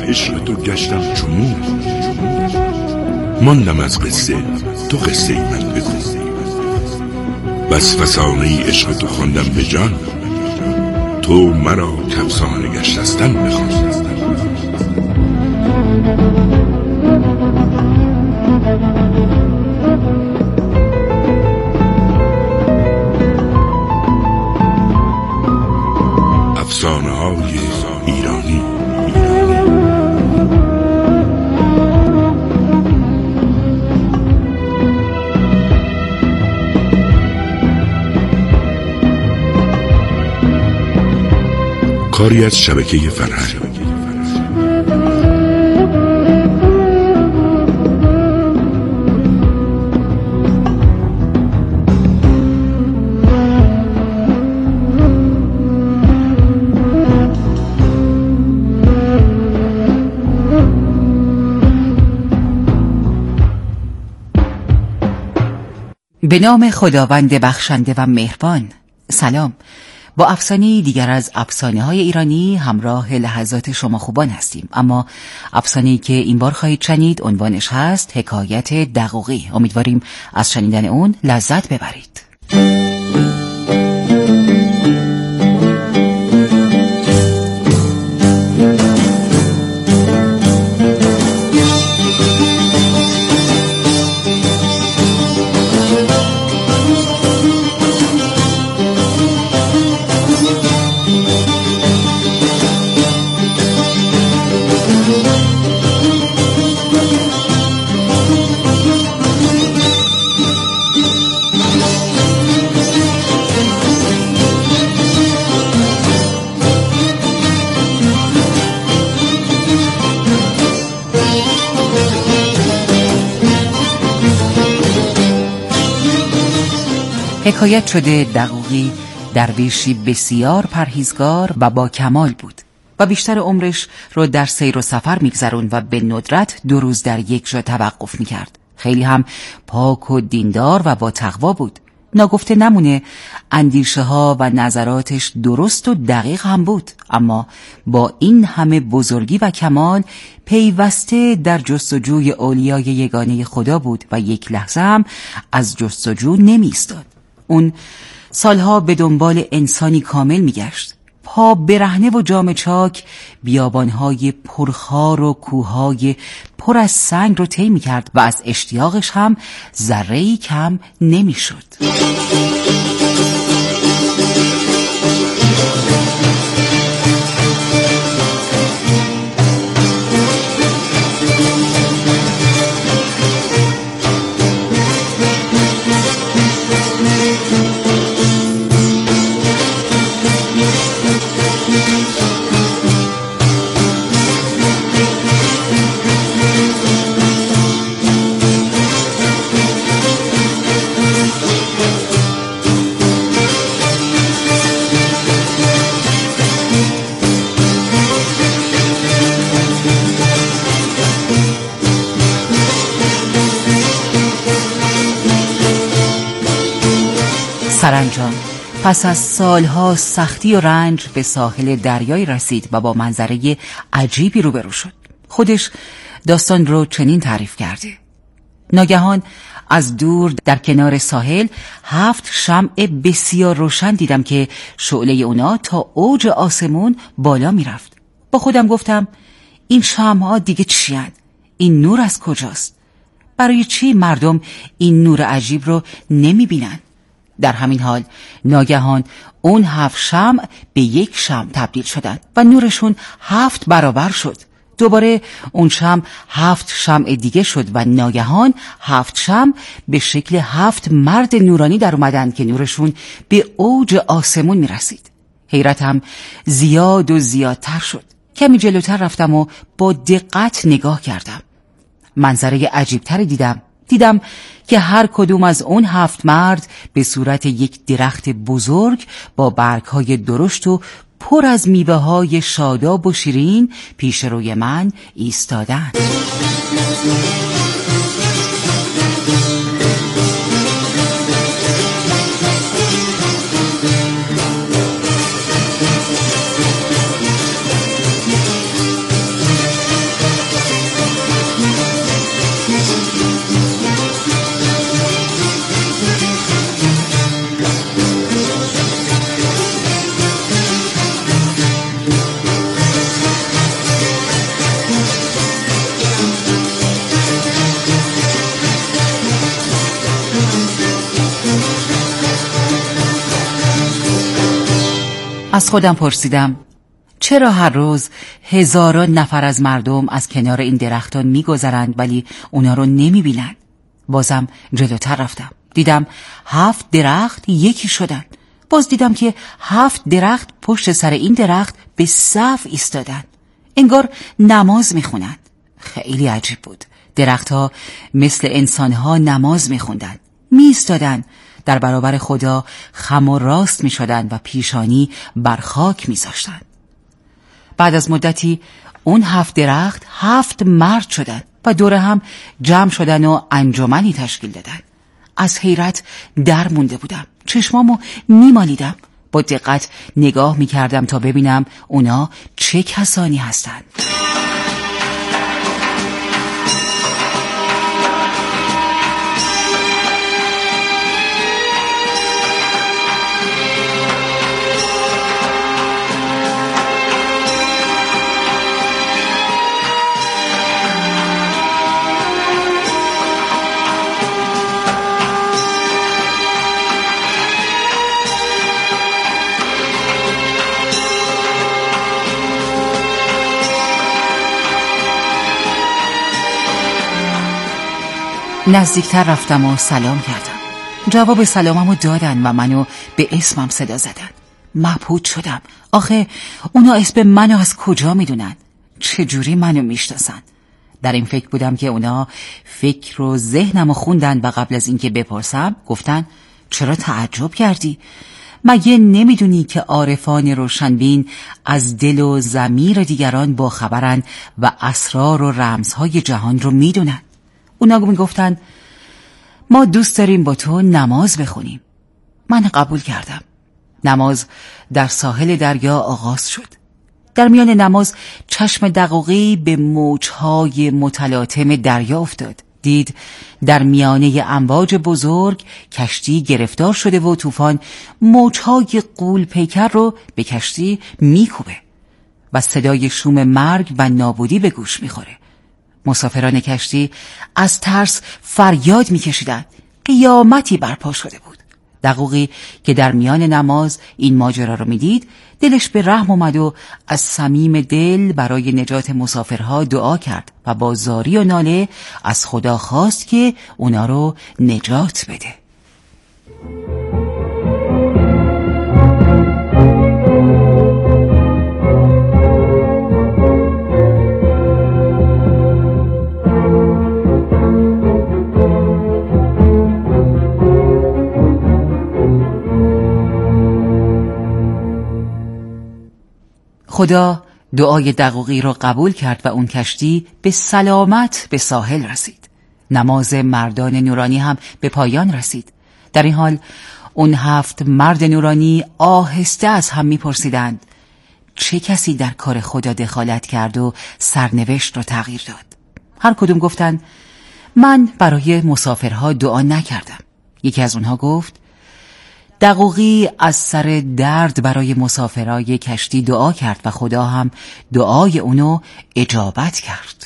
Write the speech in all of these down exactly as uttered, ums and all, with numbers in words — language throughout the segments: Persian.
عشق تو گشتم چمون، ماندم از قصه تو قصه ای من بگو. بس فسانه عشق تو خواندم به جان، تو مرا کفسانه گشتستن بخوان. افسانه های ایرانی. کاری از شبکه فرهنگ. به نام خداوند بخشنده و مهربان. سلام. با افسانه‌ای دیگر از افسانه‌های ایرانی همراه لحظات شما خوبان هستیم. اما افسانه‌ای که این بار خواهید شنید عنوانش هست حکایت دقوقی. امیدواریم از شنیدن اون لذت ببرید. حکایت شده دقوقی درویشی بسیار پرهیزگار و با کمال بود و بیشتر عمرش رو در سیر و سفر میگذرون و به ندرت دو روز در یک جا توقف میکرد. خیلی هم پاک و دیندار و با تقوا بود. ناگفته نمونه اندیشه ها و نظراتش درست و دقیق هم بود، اما با این همه بزرگی و کمال پیوسته در جستجوی اولیای یگانه خدا بود و یک لحظه هم از جستجو نمی ایستاد. اون سالها به دنبال انسانی کامل میگشت، پا برهنه و جام چاک بیابانهای پرخار و کوههای پر از سنگ رو طی میکرد و از اشتیاقش هم ذره‌ای کم نمیشد. سرانجام پس از سالها سختی و رنج به ساحل دریایی رسید و با منظره عجیبی روبرو شد. خودش داستان رو چنین تعریف کرده: ناگهان از دور در کنار ساحل هفت شمع بسیار روشن دیدم که شعله اونا تا اوج آسمون بالا می رفت. با خودم گفتم این شمع‌ها دیگه چی هن؟ این نور از کجاست؟ برای چی مردم این نور عجیب رو نمی بینن؟ در همین حال ناگهان اون هفت شمع به یک شمع تبدیل شدند و نورشون هفت برابر شد. دوباره اون شمع هفت شمع دیگه شد و ناگهان هفت شمع به شکل هفت مرد نورانی در اومدن که نورشون به اوج آسمون می رسید. حیرتم زیاد و زیادتر شد. کمی جلوتر رفتم و با دقت نگاه کردم. منظره عجیبتری دیدم. دیدم که هر کدوم از اون هفت مرد به صورت یک درخت بزرگ با برگ‌های درشت و پر از میوه‌های شاداب و شیرین پیش روی من ایستادند. از خودم پرسیدم چرا هر روز هزاران نفر از مردم از کنار این درختان میگذرند ولی اونا رو نمیبینن؟ بازم جلوتر رفتم، دیدم هفت درخت یکی شدن. باز دیدم که هفت درخت پشت سر این درخت به صف ایستادن، انگار نماز میخونن. خیلی عجیب بود. درختها مثل انسانها نماز میخوندن، میایستادن در برابر خدا، خم و راست میشدن و پیشانی بر خاک میذاشتن. بعد از مدتی اون هفت درخت هفت مرد شدن و دور هم جمع شدن و انجمنی تشکیل دادن. از حیرت در مونده بودم، چشمامو میمالیدم، با دقت نگاه میکردم تا ببینم اونا چه کسانی هستند. نزدیکتر رفتم و سلام کردم. جواب سلاممو دادن و منو به اسمم صدا زدن. مبهوت شدم. آخه اونا اسم منو از کجا میدونن؟ چجوری منو میشناسن؟ در این فکر بودم که اونا فکر و ذهنمو خوندن و قبل از اینکه بپرسم گفتن چرا تعجب کردی؟ مگه نمیدونی که عارفان روشنبین از دل و ضمیر دیگران باخبرن و اسرار و رمزهای جهان رو میدونن؟ اونا میگفتن ما دوست داریم با تو نماز بخونیم. من قبول کردم. نماز در ساحل دریا آغاز شد. در میان نماز چشم دقیقی به موجهای متلاطم دریا افتاد. دید در میانه امواج بزرگ کشتی گرفتار شده و طوفان موجهای غول پیکر رو به کشتی میکوبه و صدای شوم مرگ و نابودی به گوش میخوره. مسافران کشتی از ترس فریاد میکشیدند. قیامتی برپا شده بود. دقوقی که در میان نماز این ماجرا رو میدید، دلش به رحم اومد و از صمیم دل برای نجات مسافرها دعا کرد و با زاری و ناله از خدا خواست که اونا رو نجات بده. خدا دعای دقوقی رو قبول کرد و اون کشتی به سلامت به ساحل رسید. نماز مردان نورانی هم به پایان رسید. در این حال اون هفت مرد نورانی آهسته از هم میپرسیدند چه کسی در کار خدا دخالت کرد و سرنوشت رو تغییر داد؟ هر کدوم گفتند من برای مسافرها دعا نکردم. یکی از اونها گفت دقوقی از سر درد برای مسافرای کشتی دعا کرد و خدا هم دعای اونو اجابت کرد.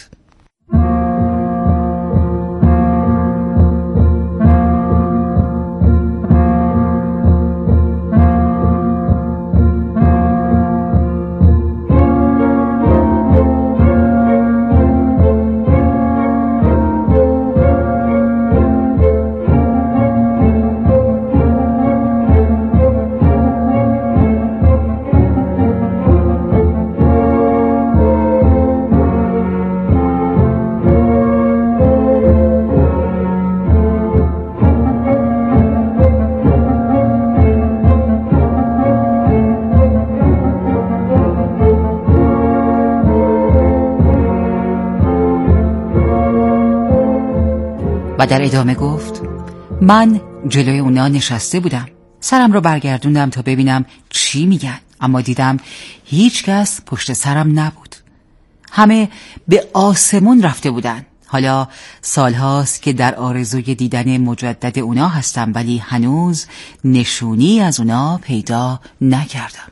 و در ادامه گفت من جلوی اونا نشسته بودم، سرم رو برگردوندم تا ببینم چی میگن، اما دیدم هیچ کس پشت سرم نبود. همه به آسمون رفته بودن. حالا سالهاست که در آرزوی دیدن مجدد اونا هستم ولی هنوز نشونی از اونا پیدا نکردم.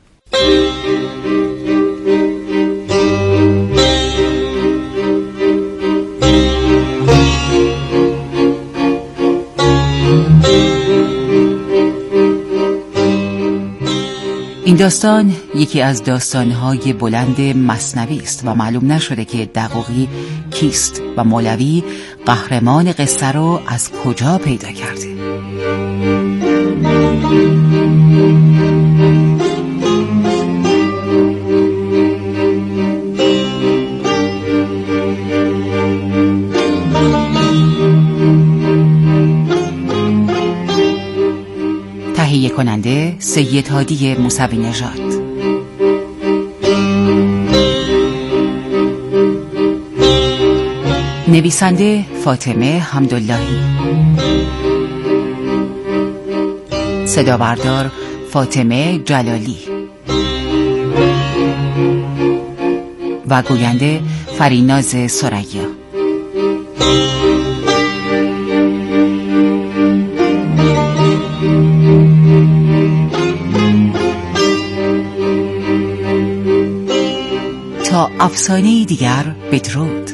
این داستان یکی از داستانهای بلند مثنوی است و معلوم نشده که دقوقی کیست و مولوی قهرمان قصه رو از کجا پیدا کرده. تهیه کننده سید هادی موسوی نژاد. نویسنده فاطمه حمداللهی. صدابردار فاطمه جلالی و گوینده فریناز سریا. تا افسانه‌ای دیگر بدرود.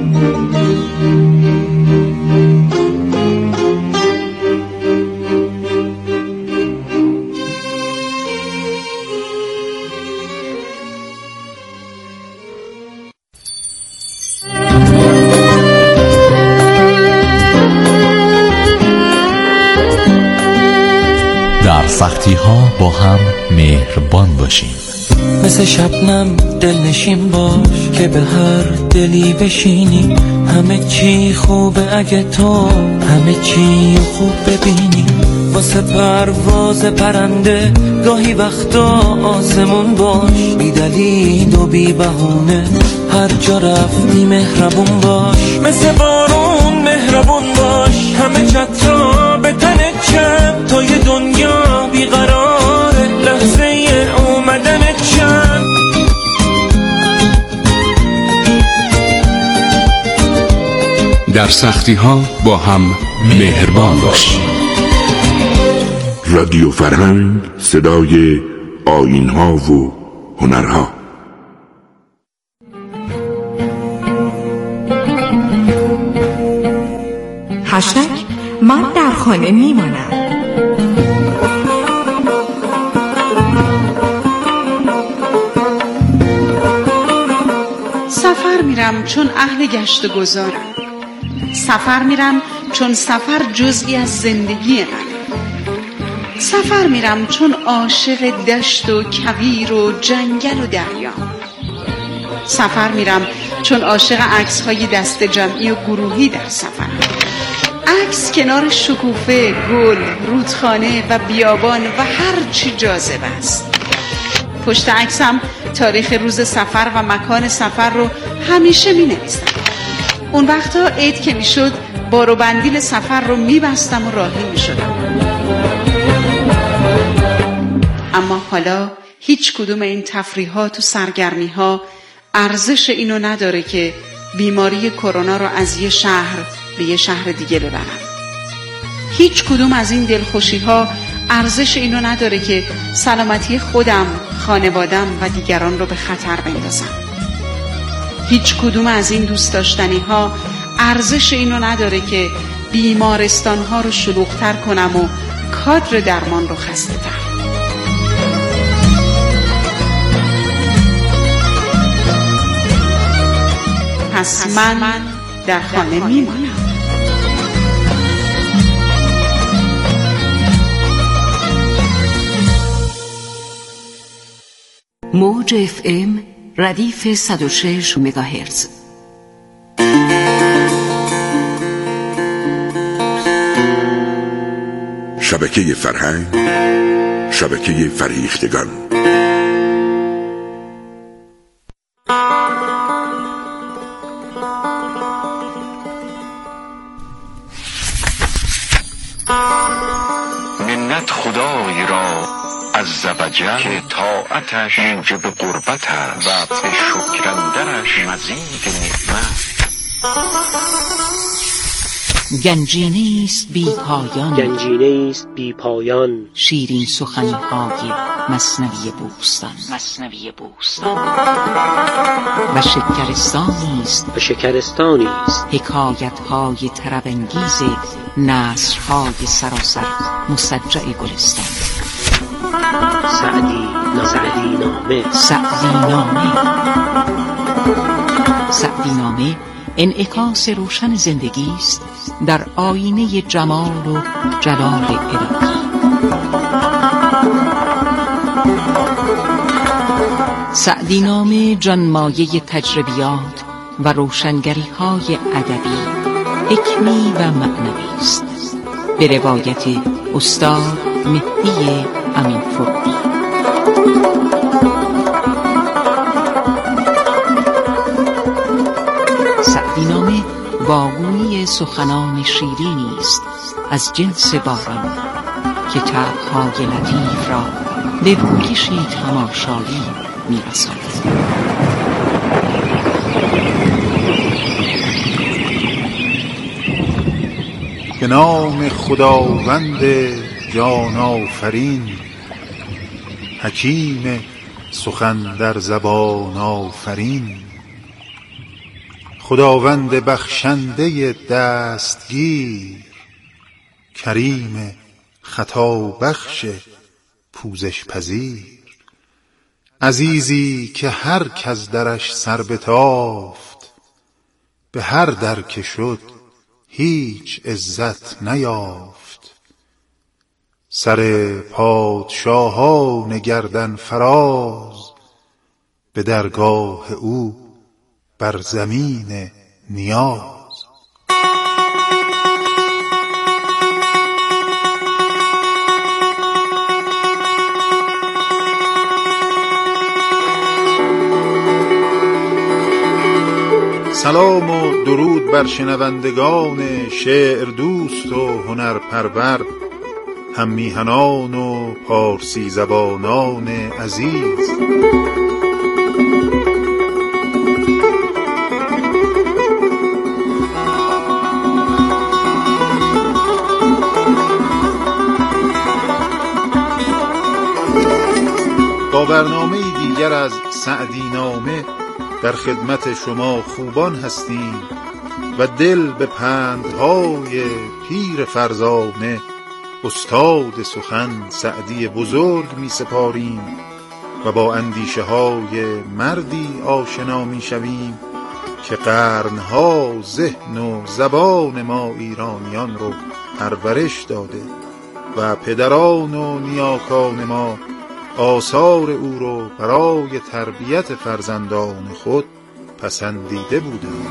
در سختی ها با هم مهربان باشیم. مثل شبنم دلنشین باش که به هر دلی بشینی. همه چی خوبه اگه تو همه چی خوب ببینی. واسه پرواز پرنده گاهی وقتا آسمون باش. بی دلیل و بی بهونه هر جا رفتی مهربون باش. مثل بارون مهربون باش. همه چترا به تنت چند تا یه دنیا بیقراره. لحظه اومدنت چند. در سختی ها با هم مهربان باشیم. رادیو فرهنگ، صدای آیین ها و هنرها. هشتگ من در خانه میمانم. سفر میرم چون اهل گشت و گذارم. سفر میرم چون سفر جزئی از زندگی منه. سفر میرم چون عاشق دشت و کویر و جنگل و دریا. سفر میرم چون عاشق عکس‌های دست جمعی و گروهی در سفر. عکس کنار شکوفه، گل، رودخانه و بیابان و هر چی جاذب است. پشت عکسم تاریخ روز سفر و مکان سفر رو همیشه می نویسم. اون وقتا عید که می شد بار و بندیل سفر رو می بستم و راهی می شدم. اما حالا هیچ کدوم این تفریحات و سرگرمی ها ارزش اینو نداره که بیماری کرونا رو از یه شهر به یه شهر دیگه ببرم. هیچ کدوم از این دلخوشی ها ارزش اینو نداره که سلامتی خودم، خانوادم و دیگران رو به خطر بندازم. هیچ کدوم از این دوست داشتنی ها ارزش اینو نداره که بیمارستان ها رو شلوغ‌تر کنم و کادر درمان رو خسته تر. پس من در خانه میمانم. موج اف ام ردیف صد و شش مگاهرتز. شبکه فرهنگ، شبکه فریختگان. منت خدای را عز و جل که طاعتش موجب قربت است و به شکر اندرش مزید نعمت. گنجینه است بی پایان، گنجینه است بی پایان، شیرین سخنهای مثنوی بوستان، مثنوی بوستان و شکرستانی است و شکرستانی است حکایت‌های طرب‌انگیز نثرهای سراسر مسجع گلستان. سعدی سعدی نامه سعدی نامه سعدی نامه انعکاس روشن زندگی است در آینه جمال و جلال الهی. سعدی نامه جانمایه تجربیات و روشنگری های ادبی، حکمی و معنوی است، به روایت استاد مهدی امین‌فروغی. سعدی نامه واگویی سخنان شیرینی است از جنس باران که طبع‌های لطیف را به روکشی تماشایی می‌رساند. به نام خداوند جان آفرین، حکیم سخن در زبان آفرین. خداوند بخشنده دستگیر، کریم خطا بخش پوزش پذیر. عزیزی که هر کس درش سر بتافت، به هر در که شد هیچ عزت نیافت. سر پادشاهان گردن فراز، به درگاه او بر زمین نیاز. سلام و درود بر شنوندگان شعر دوست و هنر پرور، هم میهنان و پارسی زبانان عزیز. با برنامه دیگر از سعدی نامه در خدمت شما خوبان هستیم و دل به پندهای پیر فرزانه استاد سخن سعدی بزرگ می سپاریم و با اندیشه های مردی آشنا می شویم که قرنها ذهن و زبان ما ایرانیان رو پرورش داده و پدران و نیاکان ما آثار او رو برای تربیت فرزندان خود پسندیده بودند.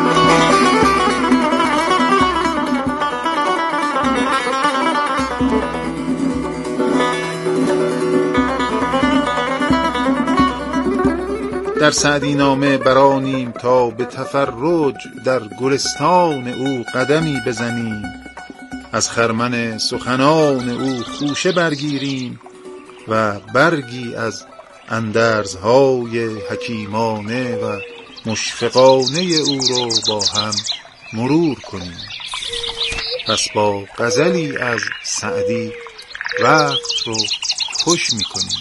در سعدی نامه برانیم تا به تفرج در گلستان او قدمی بزنیم، از خرمن سخنان او خوشه برگیریم و برگی از اندرزهای حکیمانه و مشفقانه او رو با هم مرور کنیم. پس با غزلی از سعدی وقت رو خوش می کنیم.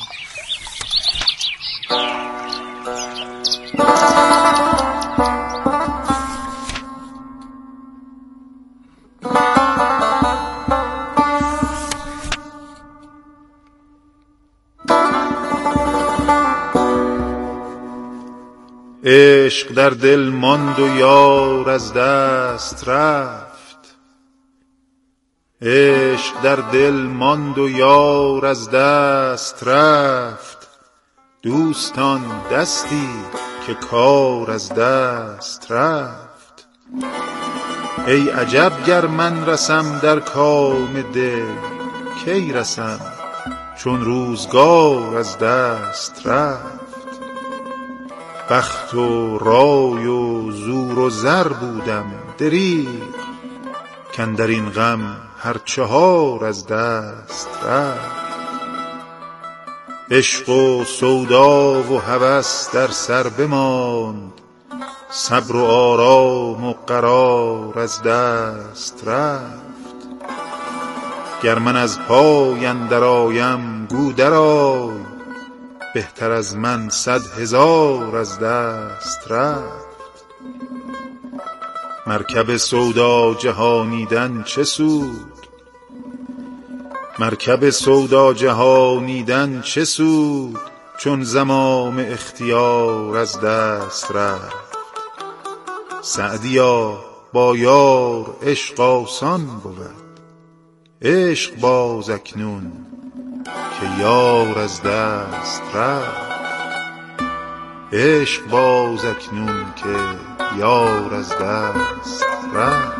عشق در دل ماند و یار از دست رفت، عشق در دل ماند و یار از دست رفت. دوستان دستی که کار از دست رفت. ای عجب گر من رسم در کام دل، کی رسم چون روزگار از دست رفت. بخت و رای و زور و زر بودم دریغ، کاندر این غم هر چهار از دست رفت. عشق و سودا و هوس در سر بماند، صبر و آرام و قرار از دست رفت. گر من از پای اندر آیم گو درآی، بهتر از من صد هزار از دست رفت. مرکب سودا جهانیدن چه سود، مرکب سودا جهانیدن چه سود، چون زمام اختیار از دست رفت. سعدیا با یار عشق آسان بود، عشق باز اکنون که یار از دست رفت. عشق باز اکنون که یار از دست رفت.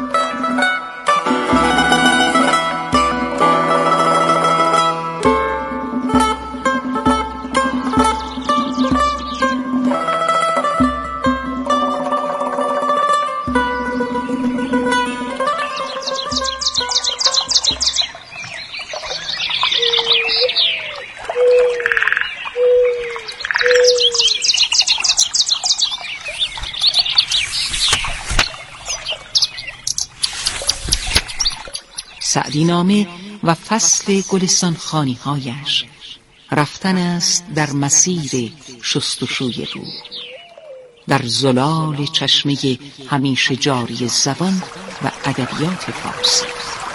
سعدی نامه و فصل گلستان خانی هایش رفتن است در مسیر شستشوی روح، در زلال چشمه همیشه جاری زبان و ادبیات فارسی.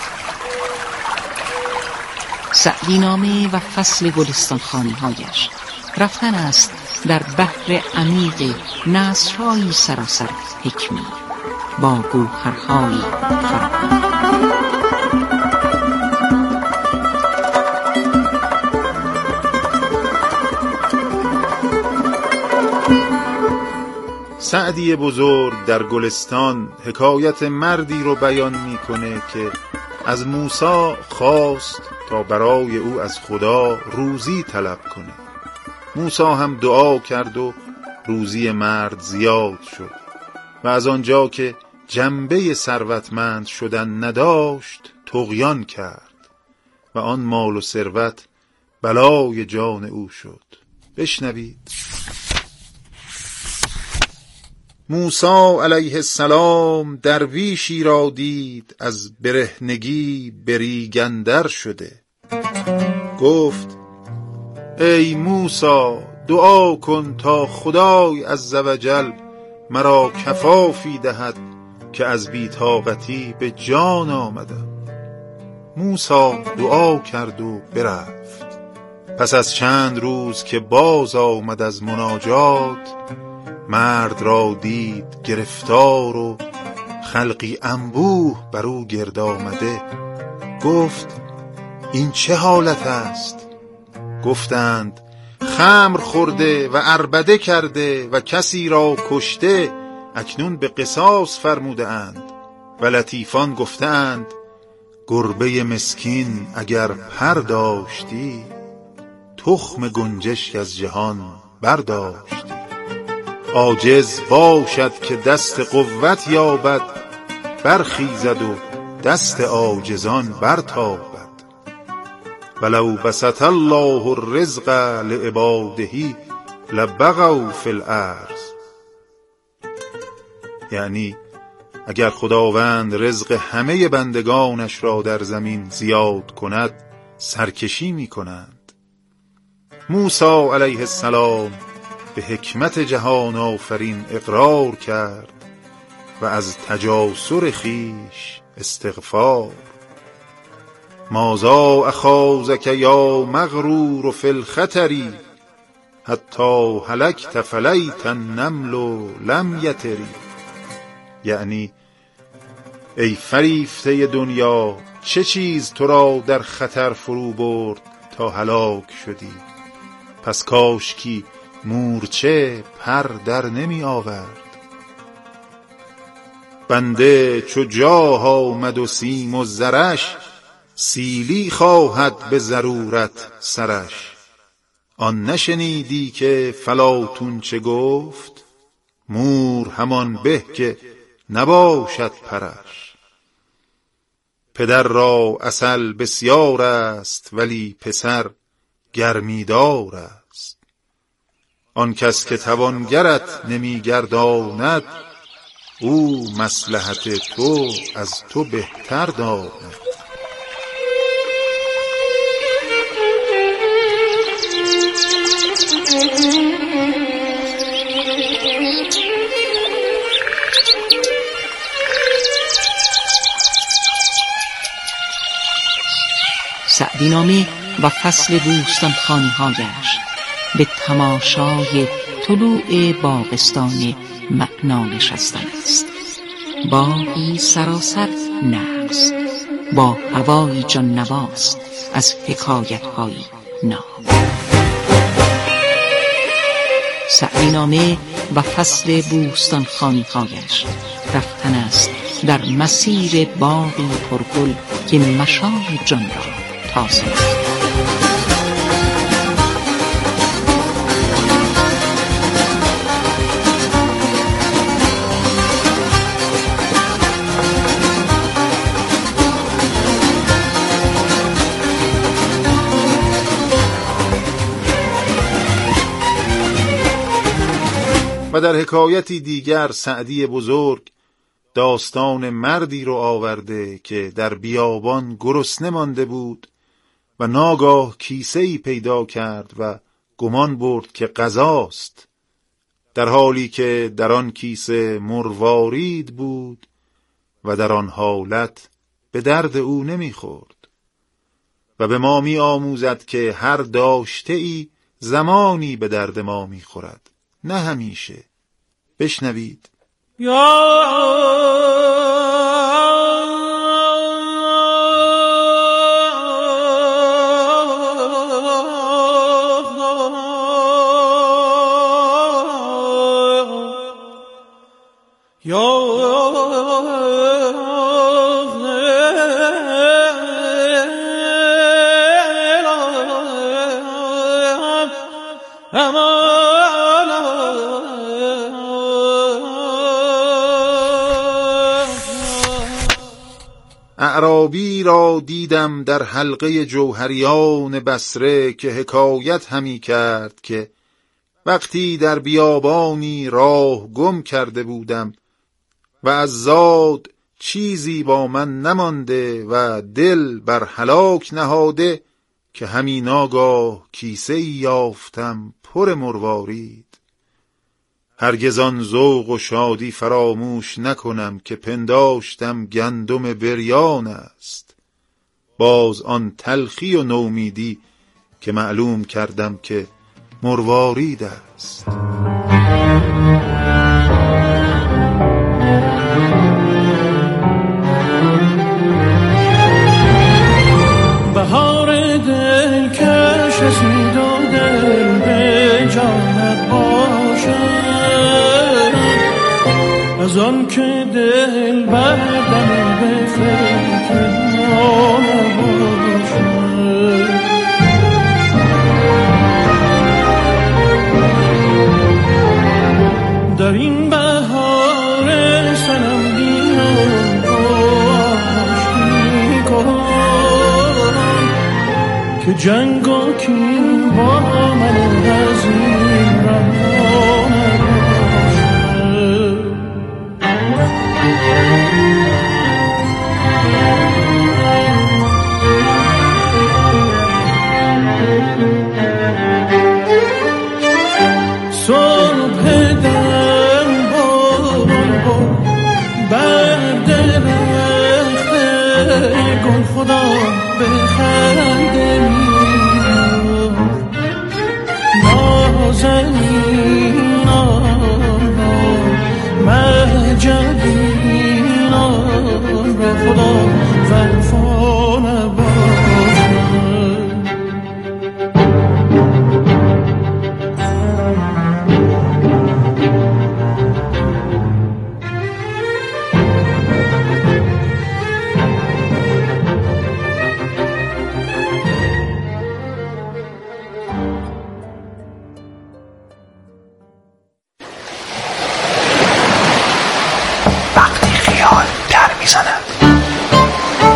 سعدی نامه و فصل گلستان خانی هایش رفتن است در بحر عمیق نثرهایی سراسر حکمی با گوهرهایی فراوان. سعدی بزرگ در گلستان حکایت مردی رو بیان میکنه که از موسی خواست تا برای او از خدا روزی طلب کنه. موسی هم دعا کرد و روزی مرد زیاد شد و از آنجا که جنبه ثروتمند شدن نداشت طغیان کرد و آن مال و ثروت بلای جان او شد. بشنوید. موسی علیه السلام درویشی را دید از برهنگی بریگندر شده. گفت ای موسی دعا کن تا خدای عزوجل مرا کفافی دهد که از بی‌طاقتی به جان آمدم. موسی دعا کرد و برفت. پس از چند روز که باز آمد از مناجات، مرد را دید گرفتار و خلقی انبوه بر او گرد آمده. گفت این چه حالت است؟ گفتند خمر خورده و عربده کرده و کسی را کشته، اکنون به قصاص فرموده اند. و لطیفان گفتند گربه مسکین اگر پر داشتی، تخم گنجشک از جهان برداشتی. عاجز باشد که دست قوت یابد، برخیزد و دست عاجزان برتابد. ولو بسط الله الرزق لعباده لبغوا فی الارض. یعنی اگر خداوند رزق همه بندگانش را در زمین زیاد کند سرکشی می کنند. موسی علیه السلام به حکمت جهان آفرین اقرار کرد و از تجاسر خیش استغفار. ماذا اخاذک یا مغرور فی الخطر، حتی هلکت فلیت النمل لم یتری. یعنی ای فریفته دنیا، چه چیز تو را در خطر فرو برد تا هلاک شدی؟ پس کاشکی مورچه پر در نمی آورد. بنده چو جاه آمد و سیم و زرش، سیلی خواهد به ضرورت سرش. آن نشنیدی که فلاطون چه گفت؟ مور همان به که نباشد پرش. پدر را عسل بسیار است ولی پسر گرمیدار است. آن کس که توانگرت نمی گرداند، او مصلحت تو از تو بهتر داند. سعدی نامه و فصل بوستان خانی‌هایش به تماشای طلوع باغستان معنا نشستن است. باغی سراسر نغز با هوایی جان نواز از حکایت‌های ناب. سعدی نامه و فصل بوستان خانی‌هایش رفتن است در مسیر باغی پرگل که مشام جان را تازه است. و در حکایتی دیگر سعدی بزرگ داستان مردی رو آورده که در بیابان گرسنه مانده بود و ناگاه کیسه‌ای پیدا کرد و گمان برد که غذاست، در حالی که در آن کیسه مروارید بود و در آن حالت به درد او نمیخورد. و به ما می آموزد که هر داشته ای زمانی به درد ما میخورد، نه همیشه. بشنوید. یا اعرابی را دیدم در حلقه جوهریان بصره که حکایت همی کرد که وقتی در بیابانی راه گم کرده بودم و از زاد چیزی با من نمانده و دل بر هلاک نهاده که همین ناگاه کیسه‌ای یافتم پر مروارید. هرگز آن ذوق و شادی فراموش نکنم که پنداشتم گندم بریان است، باز آن تلخی و نومیدی که معلوم کردم که مروارید است. بهار دل کش رسید و دل به جانت باشد، از آن که دل بردم به فکر ما نباشد. در این بهار سنم بیان آشتی کن که جنگ و کین با من از این رها نباشد. صبح دم باران بر درخت گل خدا بخنده میاد، نازنین آن مجدین آن را خدا وفا نباشد.